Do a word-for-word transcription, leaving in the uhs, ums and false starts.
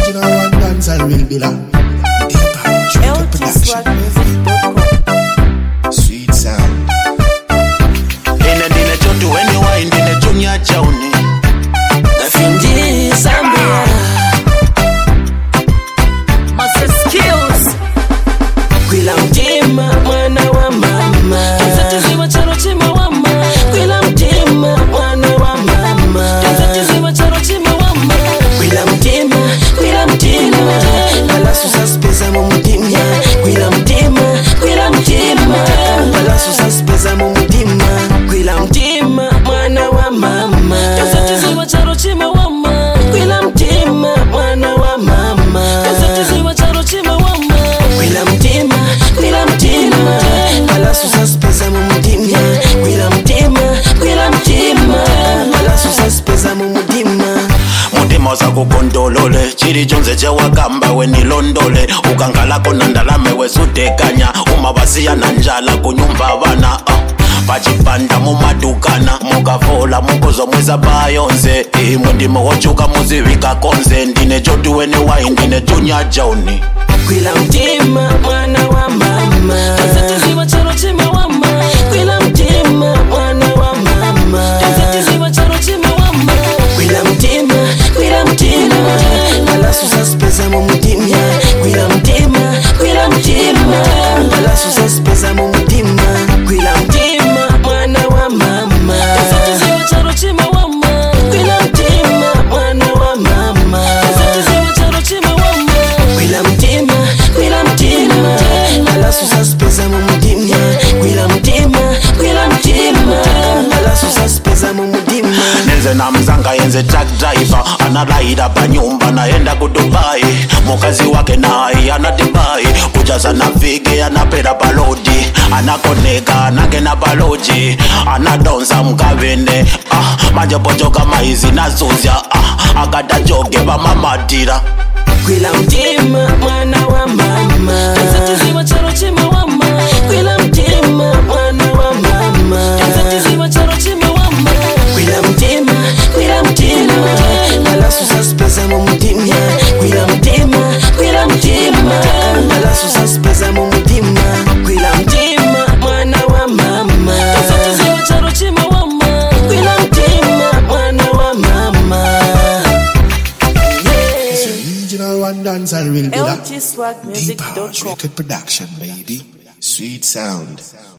Original one dance and will be like L T Swag Music dot com. Sweet sound. Ine ndine chotu weni wa indine chunya chauni Nafindi Zambia Master skills Kwila mtima mwana wa mama Tatiziwa charo chima wa mama Kwila mtima mwana wa mama Tatiziwa charo chima wa mama Kwila mtima, kwila mtima Lala susa spesa mu mtima Kwila mtima, kwila mtima Lala susa spesa mu mtima Kwila mtima mwana wa mama Tatiziwa charo chima wa mama Kwila mtima mwana wa mama Tatiziwa charo chima wa mama Kwila mtima, kwila mtima Lala susa spesa mu mtima Kwila mtima, kwila mtima Lala susa spesa mu mtima mutima oza kukondolole chiri chonse chewakamba wenilondole ukangalako nandalame wesutekanya umabasiya na njala kunyumba abana uh. pachipanda mumadukana mukavola mukozo mweza bayonze imwe ndimo wochuka muzivika konze ndine chotu weni wai ndine chunya jauni Kwila mtima mwana wa mama Tatiziwa charo chima wa mama Kwila mtima mwana wa mama Tatiziwa charo chima wa mama Kwila mtima, kwila mtima Lala susa spesa mu mtima Kwila mtima, kwila mtima Lala susa spesa mu mtima Kwila mtima mwana wa mama Tatiziwa charo chima wa mama Kwila mtima mwana wa mama Tatiziwa charo chima wa mama Kwila mtima, kwila mtima Lala susa spesa mu mtima Kwila mtima, kwila mtima Lala susa spesa mu mtima nenze na mzanga yenze truck driver analaida pa nyumba naenda kudubai mukazi wake naye anadibai kujaza na vige anapera balodi anakoneka anagena baloji anadonza mkavene ah, majopochoka maizi nazuzya ah, akadajoge vamamadira Kwila mtima mwana wa mama Tatiziwa charo chima wa mama Kwila mtima mwana wa mama Tatiziwa charo chima wa mama Kwila mtima, kwila mtima Lala susa spesa mu mtima Kwila mtima, kwila mtima Lala susa spesa mu mtima Kwila mtima mwana wa mama Tatiziwa charo chima wa mama Kwila mtima mwana wa mama Original one dance and will be L like T Swag Music Deep dot House com. Record Production, baby. Sweet sound.